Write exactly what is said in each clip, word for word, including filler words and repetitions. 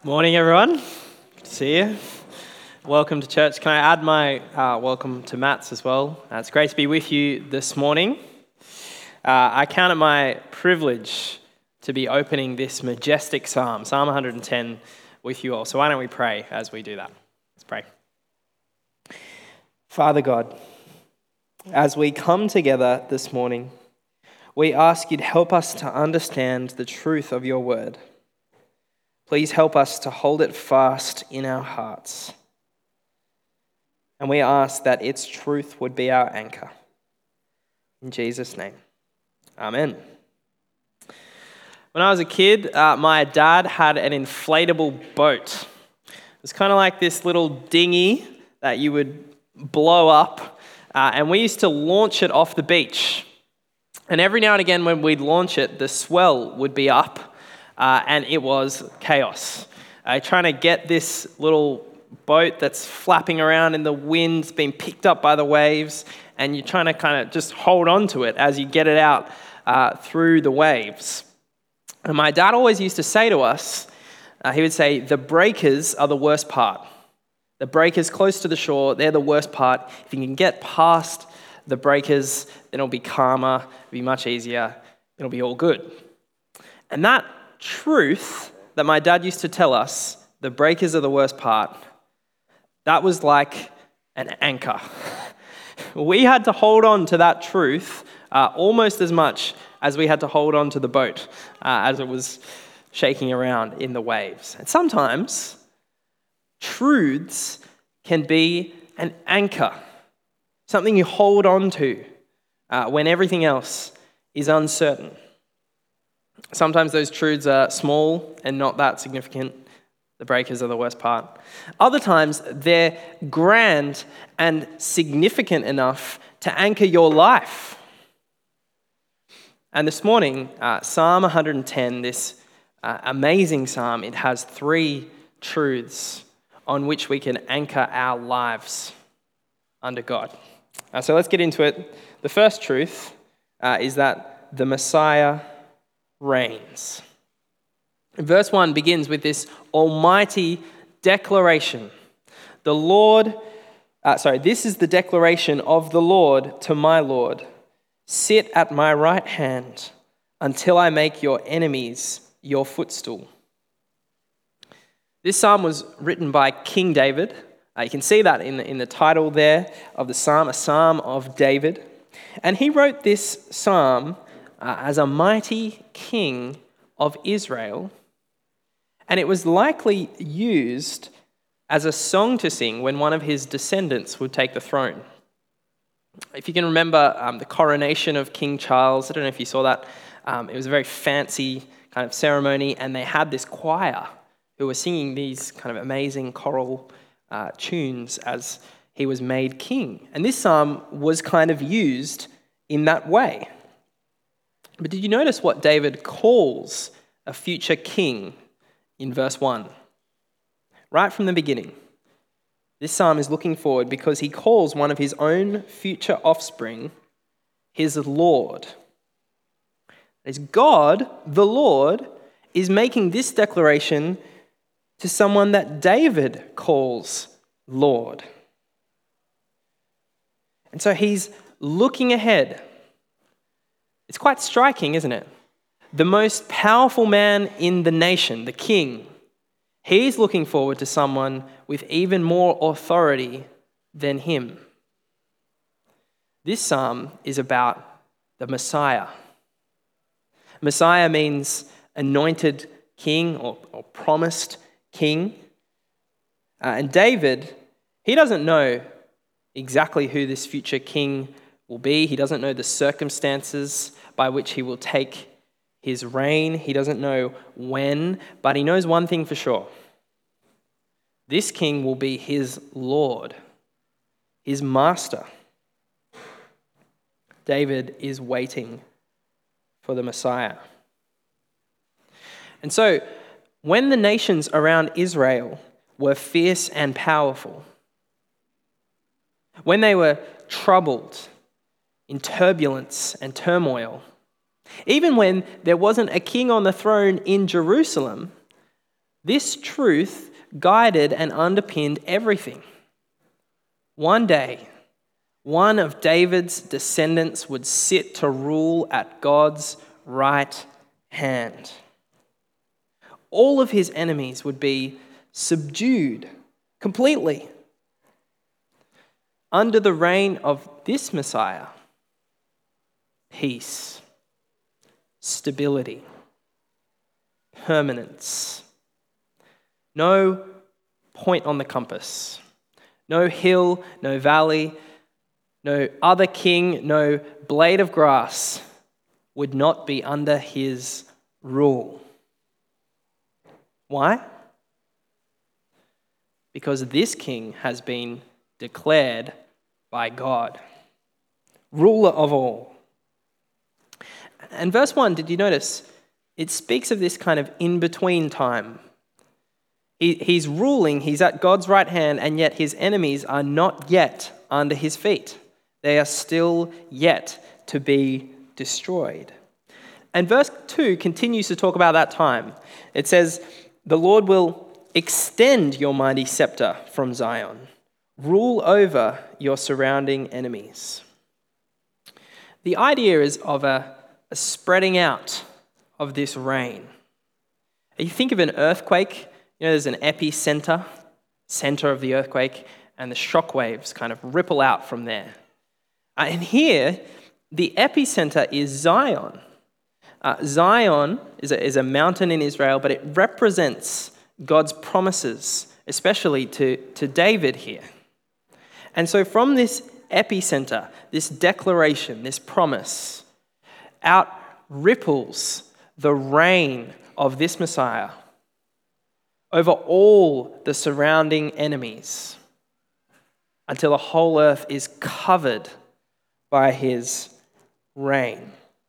Morning, everyone. Good to see you. Welcome to church. Can I add my uh, welcome to Matt's as well? Uh, it's great to be with you this morning. Uh, I count it my privilege to be opening this majestic psalm, Psalm one hundred ten, with you all. So why don't we pray as we do that? Let's pray. Father God, as we come together this morning, we ask you to help us to understand the truth of your word. Please help us to hold it fast in our hearts. And we ask that its truth would be our anchor. In Jesus' name, amen. When I was a kid, uh, my dad had an inflatable boat. It was kind of like this little dinghy that you would blow up, uh, and we used to launch it off the beach. And every now and again when we'd launch it, the swell would be up. Uh, and it was chaos. Uh, trying to get this little boat that's flapping around in the wind, being picked up by the waves, and you're trying to kind of just hold on to it as you get it out uh, through the waves. And my dad always used to say to us, uh, he would say, the breakers are the worst part. The breakers close to the shore, they're the worst part. If you can get past the breakers, then it'll be calmer, it'll be much easier, it'll be all good. And that truth that my dad used to tell us, the breakers are the worst part, that was like an anchor. We had to hold on to that truth uh, almost as much as we had to hold on to the boat uh, as it was shaking around in the waves. And sometimes truths can be an anchor, something you hold on to uh, when everything else is uncertain. Sometimes those truths are small and not that significant. The breakers are the worst part. Other times, they're grand and significant enough to anchor your life. And this morning, uh, Psalm one hundred ten, this uh, amazing psalm, it has three truths on which we can anchor our lives under God. Uh, so let's get into it. The first truth uh, is that the Messiah reigns. Verse one begins with this almighty declaration. The Lord, uh, sorry, this is the declaration of the Lord to my Lord. Sit at my right hand until I make your enemies your footstool. This psalm was written by King David. Uh, you can see that in the, in the title there of the psalm, a psalm of David. And he wrote this psalm Uh, as a mighty king of Israel, and it was likely used as a song to sing when one of his descendants would take the throne. If you can remember um, the coronation of King Charles, I don't know if you saw that, um, it was a very fancy kind of ceremony, and they had this choir who were singing these kind of amazing choral uh, tunes as he was made king. And this psalm was kind of used in that way. But did you notice what David calls a future king in verse one? Right from the beginning. This psalm is looking forward because he calls one of his own future offspring his Lord. As God, the Lord, is making this declaration to someone that David calls Lord. And so he's looking ahead. It's quite striking, isn't it? The most powerful man in the nation, the king, he's looking forward to someone with even more authority than him. This psalm is about the Messiah. Messiah means anointed king or, or promised king. Uh, and David, he doesn't know exactly who this future king will be. He doesn't know the circumstances by which he will take his reign. He doesn't know when, but he knows one thing for sure. This king will be his Lord, his master. David is waiting for the Messiah. And so, when the nations around Israel were fierce and powerful, when they were troubled, in turbulence and turmoil, even when there wasn't a king on the throne in Jerusalem, This truth guided and underpinned everything. One day, one of David's descendants would sit to rule at God's right hand. All of his enemies would be subdued completely. Under the reign of this Messiah, peace, stability, permanence. No point on the compass. No hill, no valley, no other king, no blade of grass would not be under his rule. Why? Because this king has been declared by God, ruler of all. And verse one, did you notice? It speaks of this kind of in-between time. He, he's ruling, he's at God's right hand, and yet his enemies are not yet under his feet. They are still yet to be destroyed. And verse two continues to talk about that time. It says, "The Lord will extend your mighty scepter from Zion, rule over your surrounding enemies." The idea is of a, a spreading out of this reign. You think of an earthquake, you know, there's an epicenter, center of the earthquake, and the shock waves kind of ripple out from there. Uh, and here, the epicenter is Zion. Uh, Zion is a, is a mountain in Israel, but it represents God's promises, especially to, to David here. And so from this epicenter, this declaration, this promise, out ripples the reign of this Messiah over all the surrounding enemies until the whole earth is covered by his reign.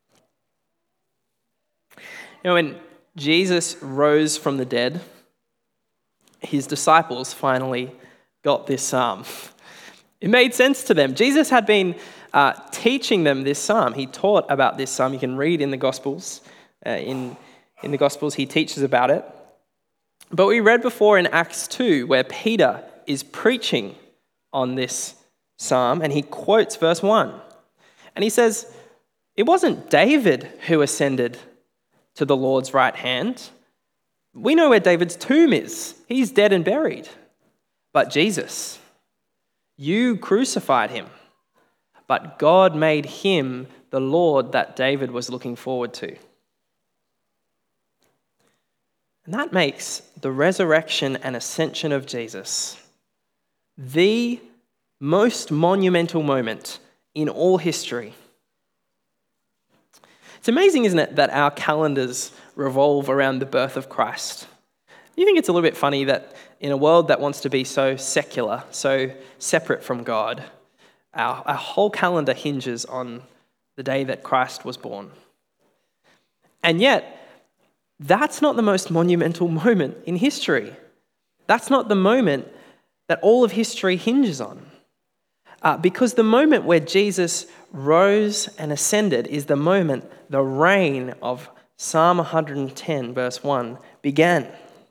You know, when Jesus rose from the dead, his disciples finally got this psalm. It made sense to them. Jesus had been uh, teaching them this psalm. He taught about this psalm. You can read in the Gospels. Uh, in, in the Gospels, he teaches about it. But we read before in Acts two, where Peter is preaching on this psalm, and he quotes verse one. And he says, "It wasn't David who ascended to the Lord's right hand. We know where David's tomb is. He's dead and buried. But Jesus, you crucified him, but God made him the Lord that David was looking forward to." And that makes the resurrection and ascension of Jesus the most monumental moment in all history. It's amazing, isn't it, that our calendars revolve around the birth of Christ. You think it's a little bit funny that in a world that wants to be so secular, so separate from God, our, our whole calendar hinges on the day that Christ was born. And yet, that's not the most monumental moment in history. That's not the moment that all of history hinges on. Uh, because the moment where Jesus rose and ascended is the moment the reign of Psalm one hundred ten, verse one, began.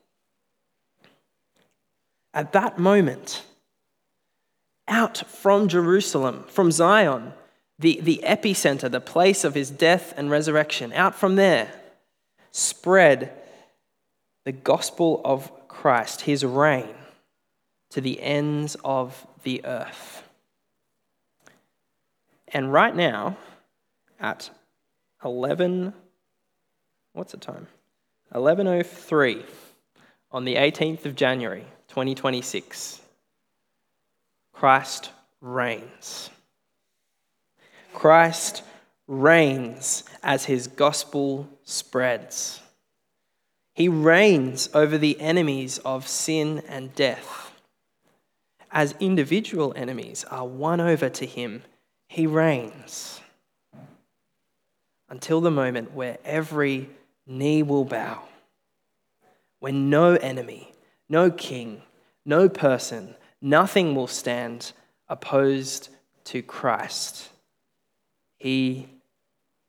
At that moment, out from Jerusalem, from Zion, the, the epicenter, the place of his death and resurrection, out from there, spread the gospel of Christ, his reign, to the ends of the earth. And right now, at eleven, what's the time? eleven oh three on the eighteenth of January, twenty twenty-six, Christ reigns. Christ reigns as his gospel spreads. He reigns over the enemies of sin and death. As individual enemies are won over to him, he reigns until the moment where every knee will bow, when no enemy, no king, no person, nothing will stand opposed to Christ. He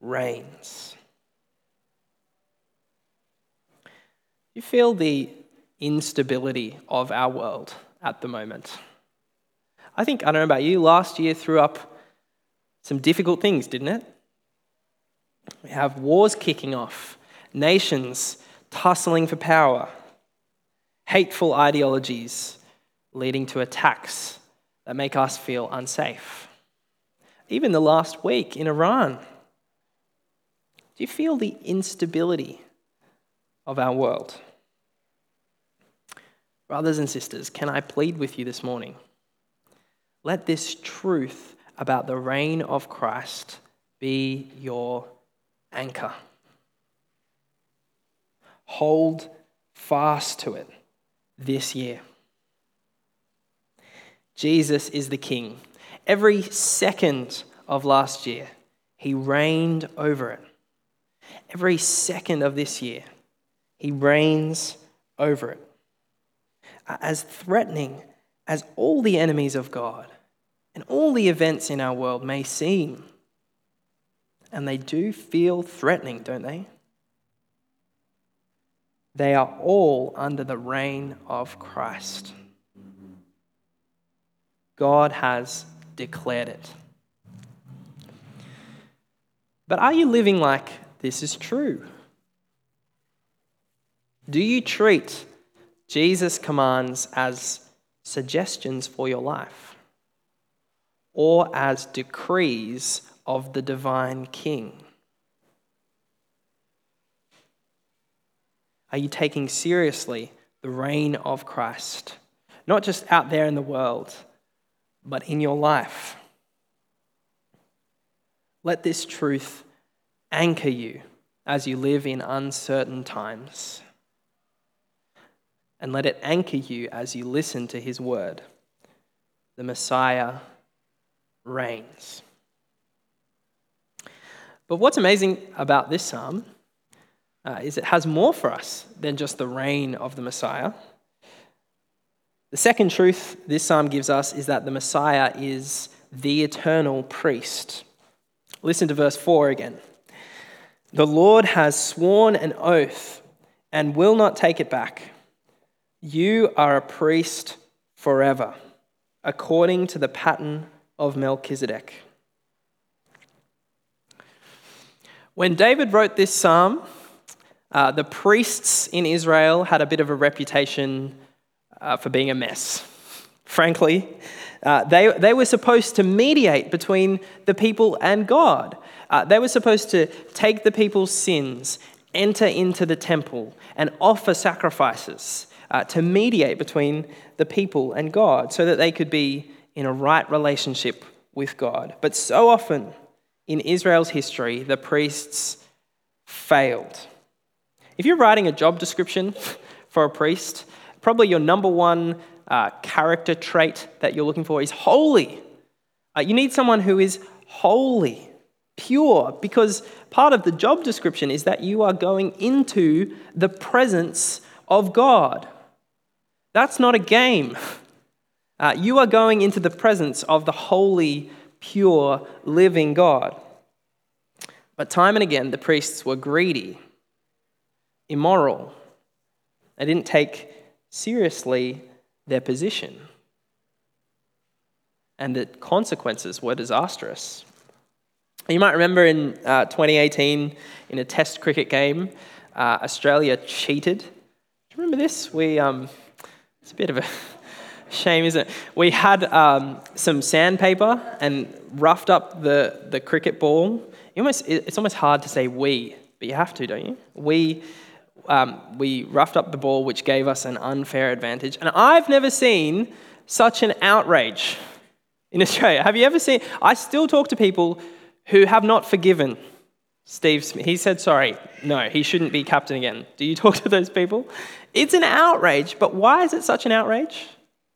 reigns. You feel the instability of our world at the moment. I think, I don't know about you, last year threw up some difficult things, didn't it? We have wars kicking off, nations tussling for power, hateful ideologies leading to attacks that make us feel unsafe. Even the last week in Iran. Do you feel the instability of our world? Brothers and sisters, can I plead with you this morning? Let this truth about the reign of Christ be your anchor. Hold fast to it this year. Jesus is the King. Every second of last year, he reigned over it. Every second of this year, he reigns over it. As threatening as all the enemies of God and all the events in our world may seem, and they do feel threatening, don't they? They are all under the reign of Christ. God has declared it. But are you living like this is true? Do you treat Jesus' commands as suggestions for your life or as decrees of the divine King? Are you taking seriously the reign of Christ, not just out there in the world, but in your life? Let this truth anchor you as you live in uncertain times. And let it anchor you as you listen to his word. The Messiah reigns. But what's amazing about this psalm uh, is it has more for us than just the reign of the Messiah. The second truth this psalm gives us is that the Messiah is the eternal priest. Listen to verse four again. The Lord has sworn an oath and will not take it back. You are a priest forever, according to the pattern of Melchizedek. When David wrote this psalm, uh, the priests in Israel had a bit of a reputation uh, for being a mess. Frankly, uh, they, they were supposed to mediate between the people and God. Uh, they were supposed to take the people's sins, enter into the temple, and offer sacrifices uh, to mediate between the people and God so that they could be in a right relationship with God. But so often in Israel's history, the priests failed. If you're writing a job description for a priest, probably your number one uh, character trait that you're looking for is holy. Uh, you need someone who is holy, pure, because part of the job description is that you are going into the presence of God. That's not a game. Uh, you are going into the presence of the holy, pure, living God. But time and again, the priests were greedy, immoral. They didn't take seriously their position. And the consequences were disastrous. You might remember in uh, twenty eighteen, in a test cricket game, uh, Australia cheated. Do you remember this? We um, it's a bit of a shame, isn't it? We had um, some sandpaper and roughed up the, the cricket ball. You almost, it's almost hard to say we, but you have to, don't you? We um, we roughed up the ball, which gave us an unfair advantage. And I've never seen such an outrage in Australia. Have you ever seen? I still talk to people who have not forgiven Steve Smith. He said sorry. No, he shouldn't be captain again. Do you talk to those people? It's an outrage, but why is it such an outrage?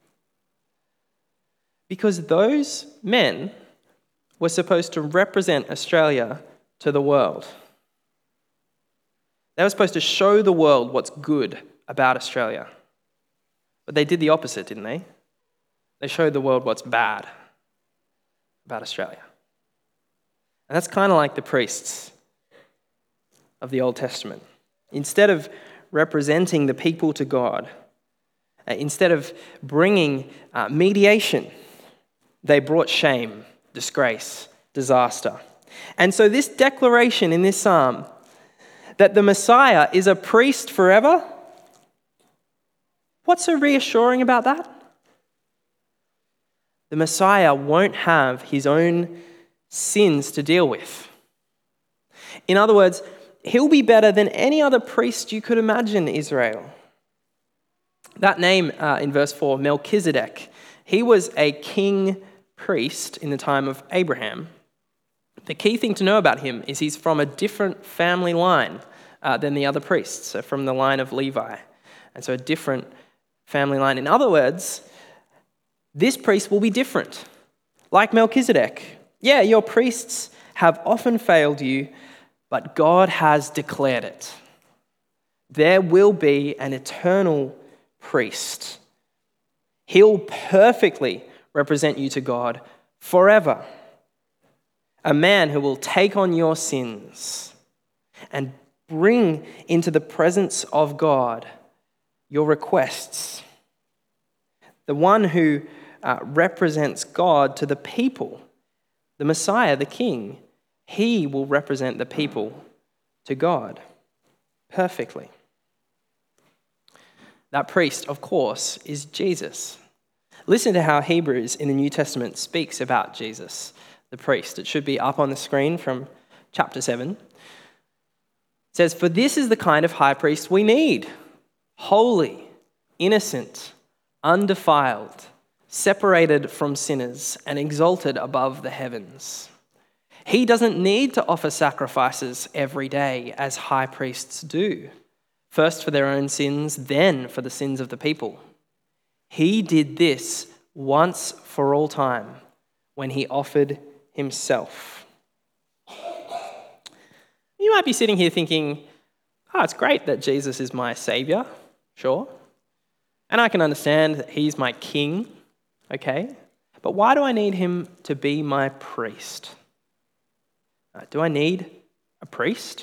Because those men were supposed to represent Australia to the world. They were supposed to show the world what's good about Australia. But they did the opposite, didn't they? They showed the world what's bad about Australia. And that's kind of like the priests of the Old Testament. Instead of representing the people to God, Uh, instead of bringing uh, mediation, they brought shame, disgrace, disaster. And so this declaration in this psalm that the Messiah is a priest forever, what's so reassuring about that? The Messiah won't have his own sins to deal with. In other words, he'll be better than any other priest you could imagine, Israel. That name uh, in verse four, Melchizedek, he was a king priest in the time of Abraham. The key thing to know about him is he's from a different family line uh, than the other priests, so from the line of Levi. And so a different family line. In other words, this priest will be different. Like Melchizedek. Yeah, your priests have often failed you, but God has declared it. There will be an eternal priest. He'll perfectly represent you to God forever. A man who will take on your sins and bring into the presence of God your requests. The one who uh, represents God to the people, the Messiah, the King, he will represent the people to God perfectly. That priest, of course, is Jesus. Listen to how Hebrews in the New Testament speaks about Jesus, the priest. It should be up on the screen from chapter seven. It says, "For this is the kind of high priest we need, holy, innocent, undefiled, separated from sinners, and exalted above the heavens. He doesn't need to offer sacrifices every day as high priests do, first for their own sins, then for the sins of the people. He did this once for all time when he offered himself." You might be sitting here thinking, oh, it's great that Jesus is my savior, sure. And I can understand that he's my king, okay. But why do I need him to be my priest? Uh, do I need a priest?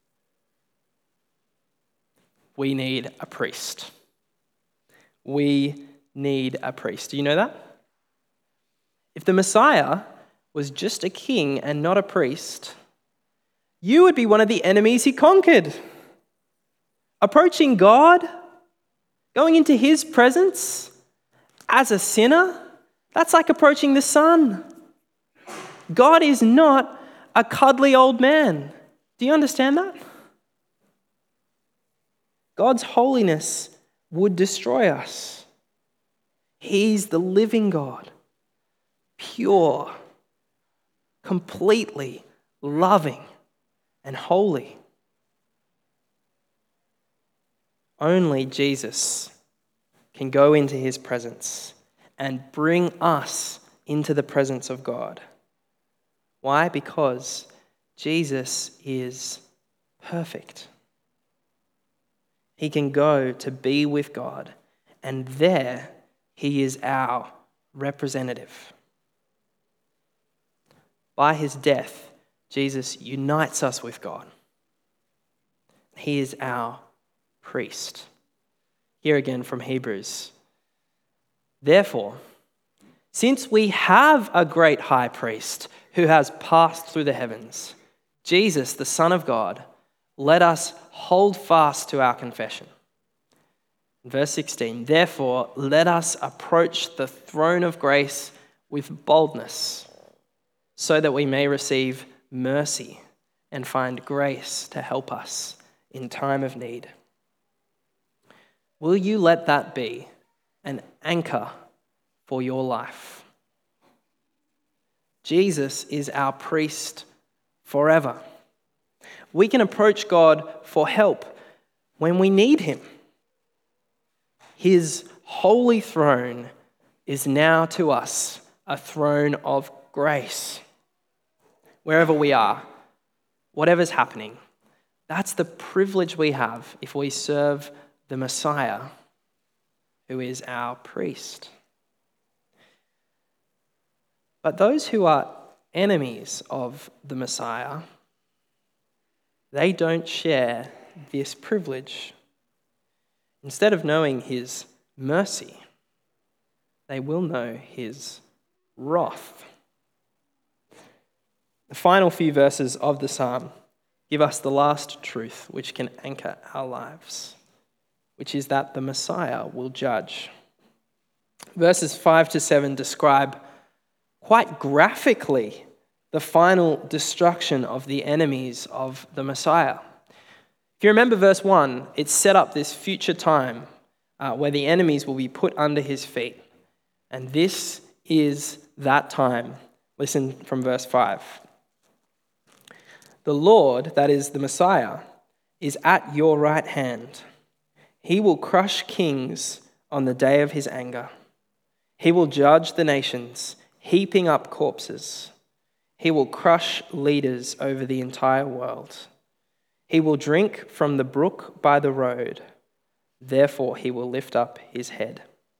We need a priest. We need a priest. Do you know that? If the Messiah was just a king and not a priest, you would be one of the enemies he conquered. Approaching God, going into his presence as a sinner, that's like approaching the sun. God is not a cuddly old man. Do you understand that? God's holiness would destroy us. He's the living God, pure, completely loving and holy. Only Jesus can go into his presence and bring us into the presence of God. Why? Because Jesus is perfect. He can go to be with God, and there he is our representative. By his death, Jesus unites us with God. He is our priest. Here again from Hebrews. Therefore, since we have a great high priest who has passed through the heavens, Jesus, the Son of God, let us hold fast to our confession. Verse sixteen, therefore, let us approach the throne of grace with boldness, so that we may receive mercy and find grace to help us in time of need. Will you let that be an anchor for your life? Jesus is our priest forever. We can approach God for help when we need him. His holy throne is now to us a throne of grace. Wherever we are, whatever's happening, that's the privilege we have if we serve the Messiah, who is our priest. But those who are enemies of the Messiah, they don't share this privilege. Instead of knowing his mercy. They will know his wrath. The final few verses of the psalm give us the last truth which can anchor our lives, which is that the Messiah will judge. Verses five to seven describe quite graphically the final destruction of the enemies of the Messiah. If you remember verse one, it set up this future time uh, where the enemies will be put under his feet. And this is that time. Listen from verse five. The Lord, that is the Messiah, is at your right hand. He will crush kings on the day of his anger. He will judge the nations, heaping up corpses. He will crush leaders over the entire world. He will drink from the brook by the road. Therefore, he will lift up his head.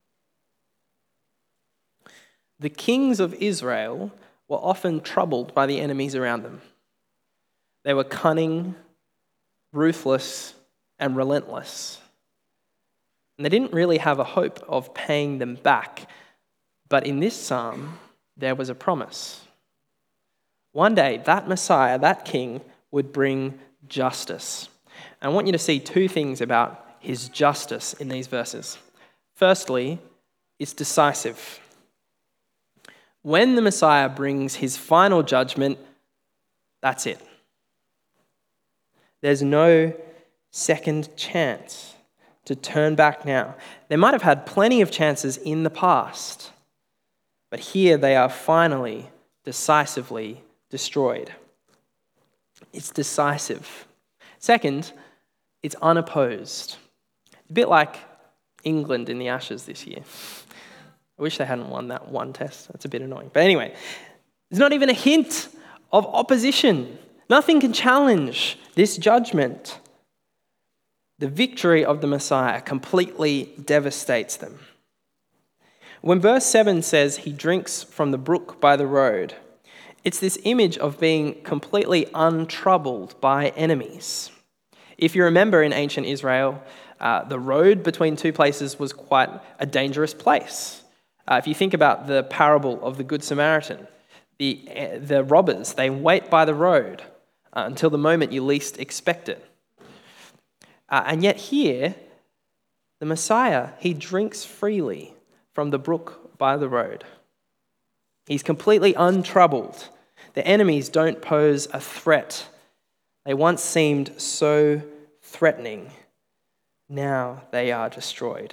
The kings of Israel were often troubled by the enemies around them. They were cunning, ruthless, and relentless. And they didn't really have a hope of paying them back. But in this psalm, there was a promise. One day, that Messiah, that king, would bring justice. And I want you to see two things about his justice in these verses. Firstly, it's decisive. When the Messiah brings his final judgment, that's it. There's no second chance to turn back now. They might have had plenty of chances in the past, but here they are finally, decisively destroyed. It's decisive. Second, it's unopposed. A bit like England in the Ashes this year. I wish they hadn't won that one test. That's a bit annoying. But anyway, there's not even a hint of opposition. Nothing can challenge this judgment. The victory of the Messiah completely devastates them. When verse seven says he drinks from the brook by the road, it's this image of being completely untroubled by enemies. If you remember in ancient Israel, uh, the road between two places was quite a dangerous place. Uh, if you think about the parable of the Good Samaritan, the, uh, the robbers, they wait by the road uh, until the moment you least expect it. Uh, and yet here, the Messiah, he drinks freely from the brook by the road. He's completely untroubled. The enemies don't pose a threat. They once seemed so threatening. Now they are destroyed.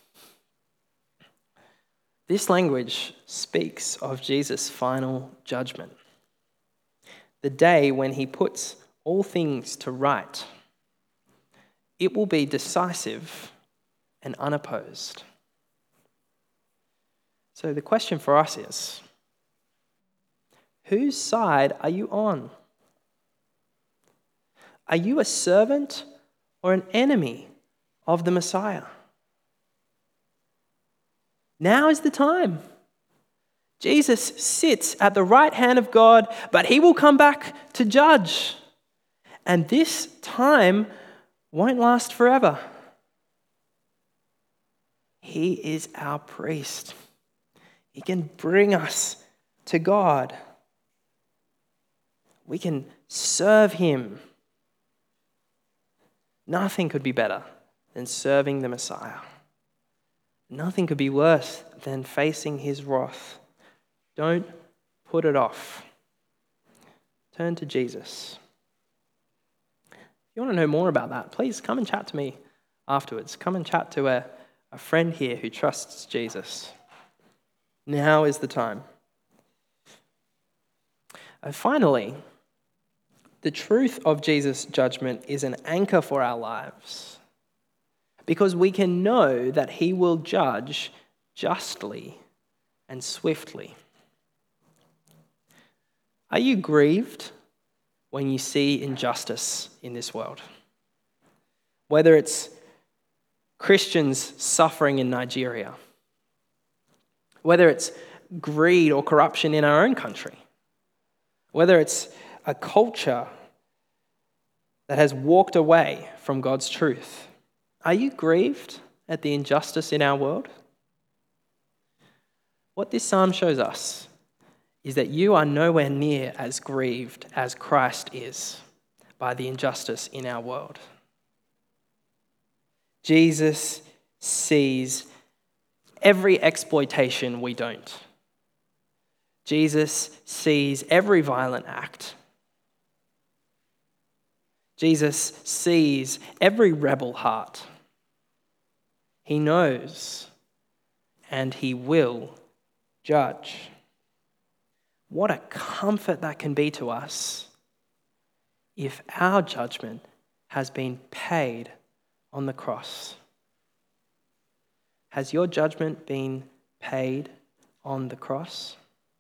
This language speaks of Jesus' final judgment, the day when he puts all things to right. It will be decisive and unopposed. So the question for us is, whose side are you on? Are you a servant or an enemy of the Messiah? Now is the time. Jesus sits at the right hand of God, but he will come back to judge. And this time won't last forever. He is our priest. He can bring us to God. We can serve him. Nothing could be better than serving the Messiah. Nothing could be worse than facing his wrath. Don't put it off. Turn to Jesus. If you want to know more about that, please come and chat to me afterwards. Come and chat to a, a friend here who trusts Jesus. Now is the time. And finally, the truth of Jesus' judgment is an anchor for our lives, because we can know that he will judge justly and swiftly. Are you grieved when you see injustice in this world? Whether it's Christians suffering in Nigeria, whether it's greed or corruption in our own country, whether it's a culture that has walked away from God's truth. Are you grieved at the injustice in our world? What this psalm shows us is that you are nowhere near as grieved as Christ is by the injustice in our world. Jesus sees every exploitation we don't. Jesus sees every violent act. Jesus sees every rebel heart. He knows and he will judge. What a comfort that can be to us if our judgment has been paid on the cross. Has your judgment been paid on the cross?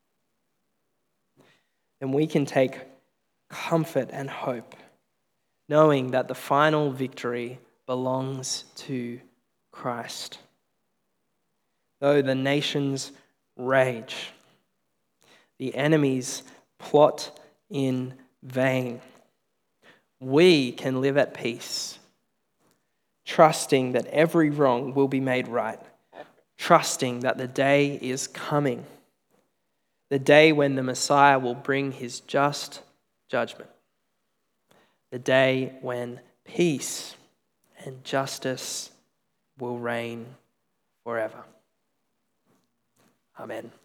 Then we can take comfort and hope, knowing that the final victory belongs to Christ. Though the nations rage, the enemies plot in vain, we can live at peace, trusting that every wrong will be made right, trusting that the day is coming, the day when the Messiah will bring his just judgment, the day when peace and justice will reign forever. Amen.